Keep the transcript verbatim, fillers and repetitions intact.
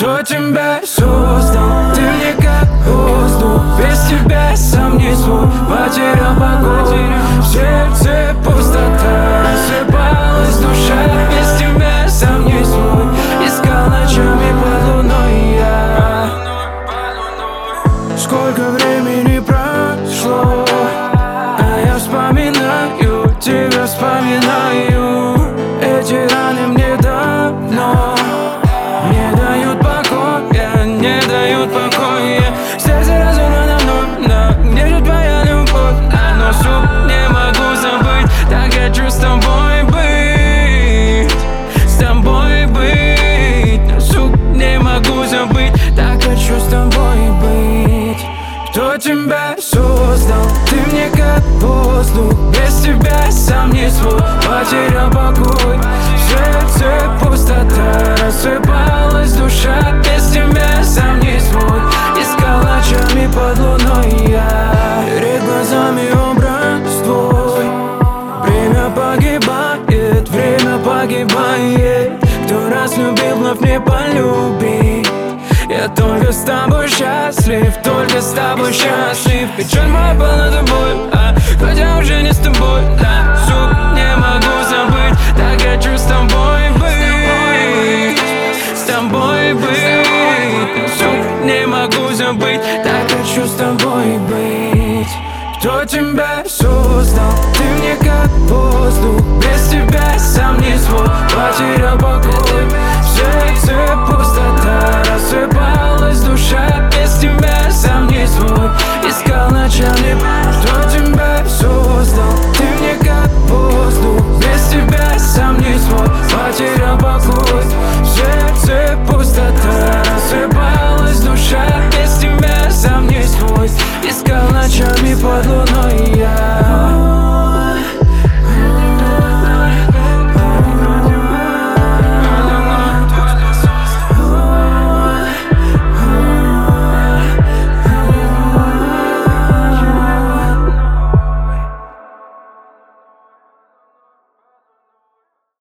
Кто тебя создал? Ты мне как воздух. Без тебя сам не свой. Потерял покой. В сердце пустота. Рассыпалась душа. Без тебя сам не свой. Искал ночами под луной я. Сколько времени прошло, а я вспоминаю тебя, вспоминаю. Эти раны мне давно не дают покоя, не дают покоя. Сердце разорвано мной, но где же твоя любовь? А но суп не могу забыть. Так хочу с тобой быть, с тобой быть. Но суп не могу забыть. Так хочу с тобой быть. Кто тебя создал? Ты мне как воздух. Без тебя сам не свой. Потерял покой. В сердце пустота. Рассыпалась душа. Без тебя сам не свой. Искал ночами под луной я. Перед глазами образ твой. Время погибает, время погибает. Кто раз любил, вновь не полюбит. Я только с тобой счастлив, только с тобой счастлив. Печаль моя полна тобой, а хотя уже не с тобой.